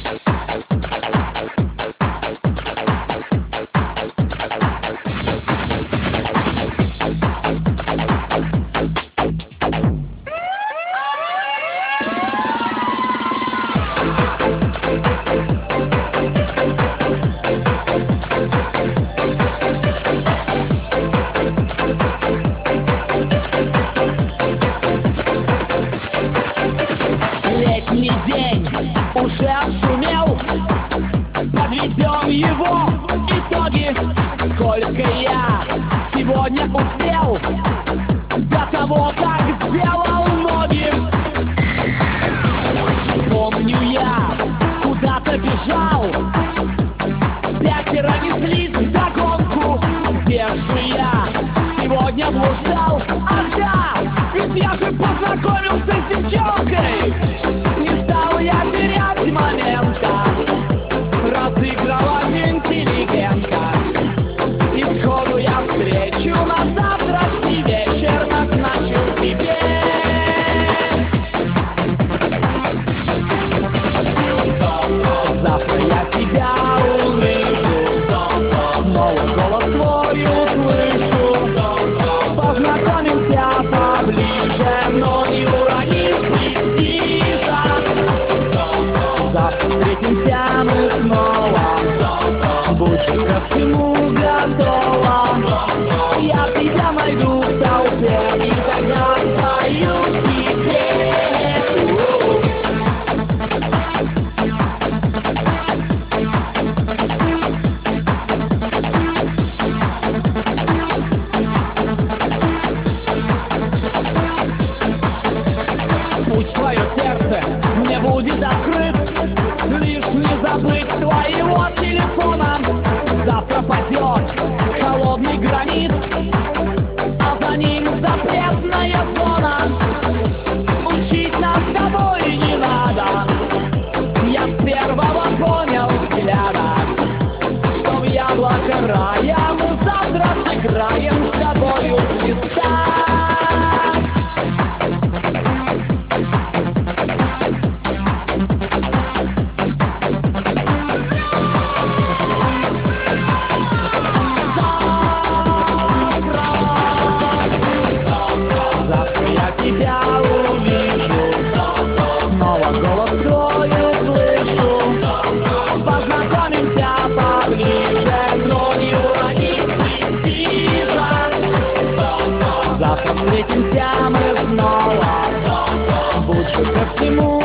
Летний день уже отшумел, подведем его итоги. Сколько я сегодня успел до того, как сделал ноги. Помню, я куда-то бежал, 5 неслись вдогонку. Где же я сегодня блуждал? Ах да, ведь я же познакомился с девчонкой. Не стал я терять момента, разыграла интеллигента. И сходу я встречу на завтрашний вечер назначил себе. Завтра я тебя увижу, снова голос твой услышу. Познакомимся поближе, но не урони престижа. Завтра встретимся мы снова, будь же ко всему готова. Я тебя найду в толпе и тогда спою тебе. Путь в твое сердце мне будет открыт, лишь не забыть твоего телефона. Завтра падет холодный гранит, а за ним запретная зона. Учить нас с тобой не надо, я с первого понял взгляда, что в яблоко рая мы завтра сыграем с тобою в свисток. Тебя увижу, снова голос твой услышу. Познакомимся поближе, но не урони престижа. Завтра встретимся мы снова, будь же ко всему